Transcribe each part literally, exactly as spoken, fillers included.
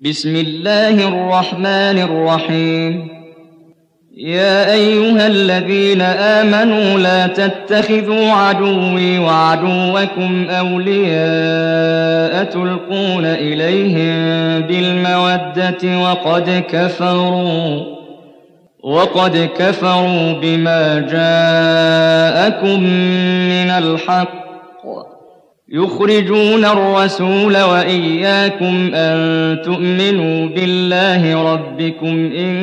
بسم الله الرحمن الرحيم يا أيها الذين آمنوا لا تتخذوا عدوي وعدوكم أولياء تلقون إليهم بالمودة وقد كفروا وقد كفروا بما جاءكم من الحق يخرجون الرسول وإياكم أن تؤمنوا بالله ربكم إن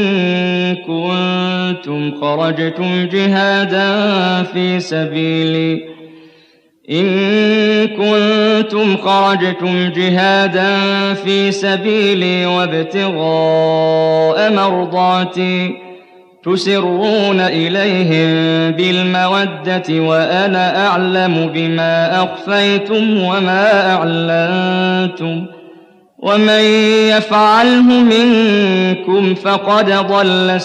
كنتم خرجتم جهادا في سبيلي إن كنتم خرجتم جهادا في سبيلي وابتغاء مرضاتي تسرون إليهم بالمودة وأنا أعلم بما أخفيتم وما أعلنتم ومن يفعله منكم فقد ضل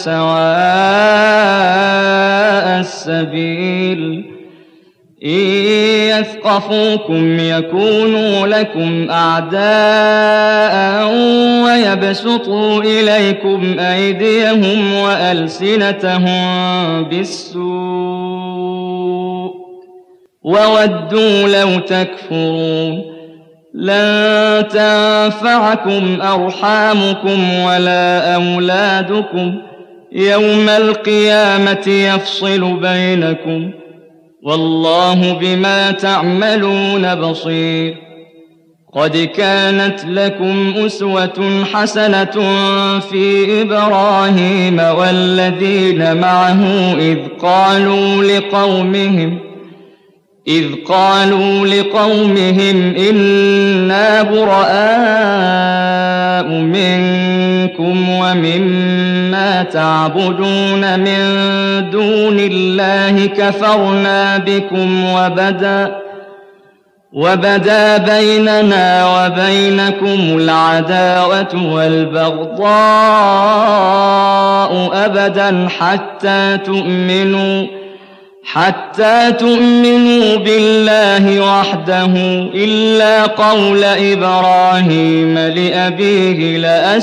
سواء السبيل إن يثقفوكم يكونوا لكم أعداء ويبسطوا إليكم أيديهم وألسنتهم بالسوء وودوا لو تكفرون لن تنفعكم أرحامكم ولا أولادكم يوم القيامة يفصل بينكم والله بما تعملون بصير قد كانت لكم أسوة حسنة في إبراهيم والذين معه إذ قالوا لقومهم إذ قالوا لقومهم إنا براء منكم ومما تعبدون من دون الله كفرنا بكم وبدا وبدا بيننا وبينكم العداوة والبغضاء أبدا حتى تؤمنوا حتى تؤمنوا بالله وحده إلا قول إبراهيم لأبيه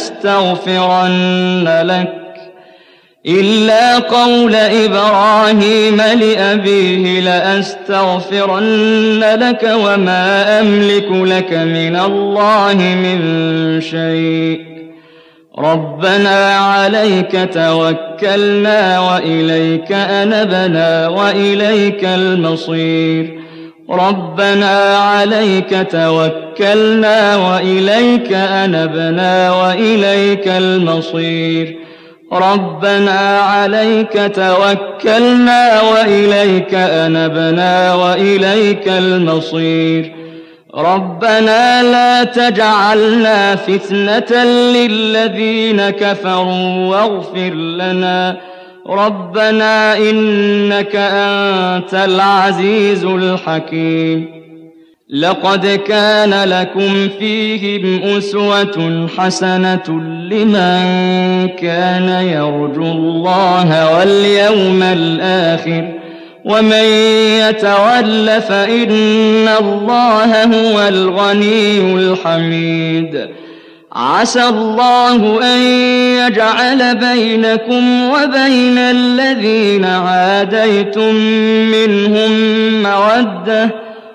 لأستغفرن لك إلا قول إبراهيم لأبيه لأستغفرن لك وما أملك لك من الله من شيء ربنا عليك توكلنا وإليك أنبنا وإليك المصير ربنا عليك توكلنا وإليك أنبنا وإليك المصير ربنا عليك توكلنا وإليك أنبنا وإليك المصير ربنا لا تجعلنا فتنة للذين كفروا واغفر لنا ربنا إنك أنت العزيز الحكيم لقد كان لكم فيهم أسوة حسنة لمن كان يرجو الله واليوم الآخر ومن يتول فإن الله هو الغني الحميد عسى الله أن يجعل بينكم وبين الذين عاديتم منهم مودة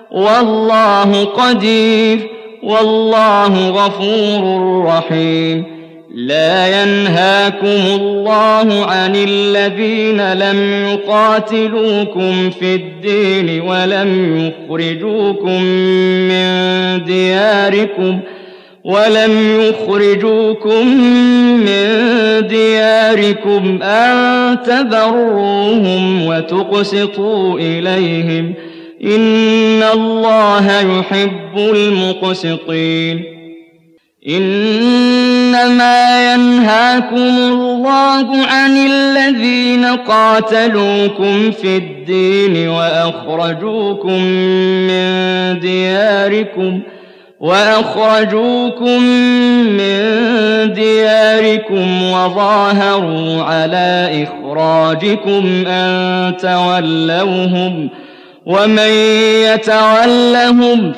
والله قدير والله غفور رحيم لا ينهاكم الله عن الذين لم يقاتلوكم في الدين ولم يخرجوكم من دياركم ولم يخرجوكم من دياركم أن تبروهم وتقسطوا إليهم إن الله يحب المقسطين إنما ينهاكم الله عن الذين قاتلوكم في الدين وأخرجوكم من دياركم وأخرجوكم من دياركم وظاهروا على إخراجكم أن تولوهم ومن يتولهم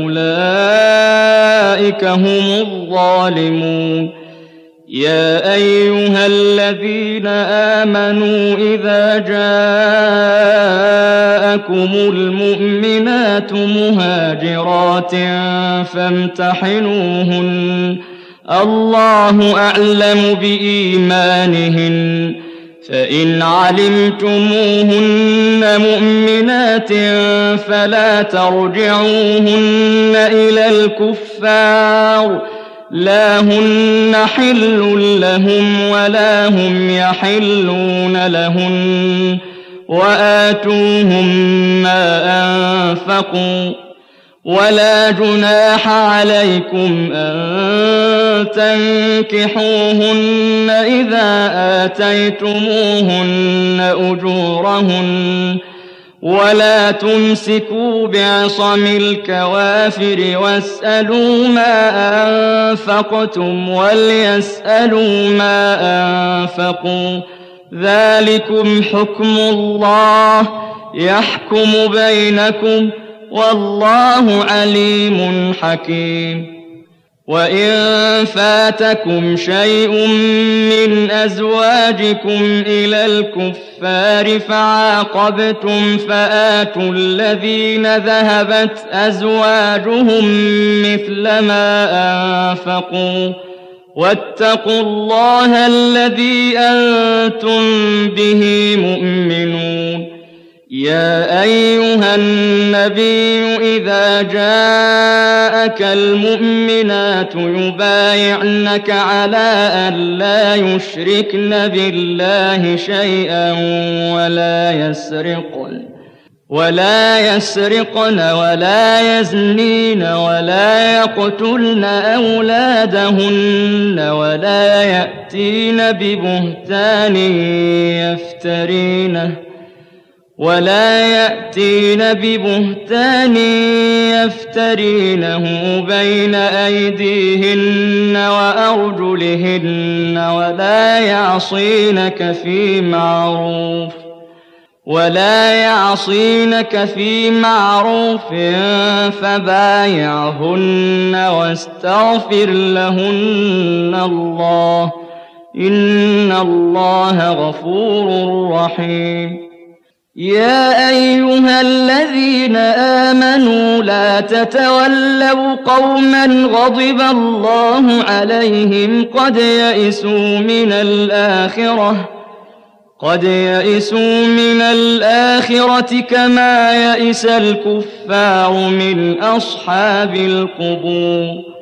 فأولئك هم الظالمون يا أيها الذين آمنوا إذا جاءكم المؤمنات مهاجرات فامتحنوهن الله أعلم بإيمانهن فإن علمتموهن مؤمنات فلا ترجعوهن إلى الكفار لا هن حل لهم ولا هم يحلون لهن وآتوهم ما أنفقوا ولا جناح عليكم أن تنكحوهن إذا آتيتموهن أجورهن ولا تمسكوا بعصم الكوافر واسألوا ما أنفقتم وليسألوا ما أنفقوا ذلكم حكم الله يحكم بينكم والله عليم حكيم وإن فاتكم شيء من أزواجكم إلى الكفار فعاقبتم فآتوا الذين ذهبت أزواجهم مثل ما أنفقوا واتقوا الله الذي أنتم به مؤمنون يا أيها النبي إذا جاءك المؤمنات يبايعنك على أن لا يشركن بالله شيئا ولا يسرقن ولا يسرقن ولا يزنين ولا يقتلن أولادهن ولا يأتين ببهتان يفترينه ولا يأتين ببهتان يفترينه بين أيديهن وأرجلهن ولا يعصينك في معروف ولا يعصينك في معروف فبايعهن واستغفر لهن الله إن الله غفور رحيم يا أيها الذين آمنوا لا تتولوا قوما غضب الله عليهم قد يئسوا من الآخرة قد يئسوا من الآخرة كما يئس الكفار من أصحاب القبور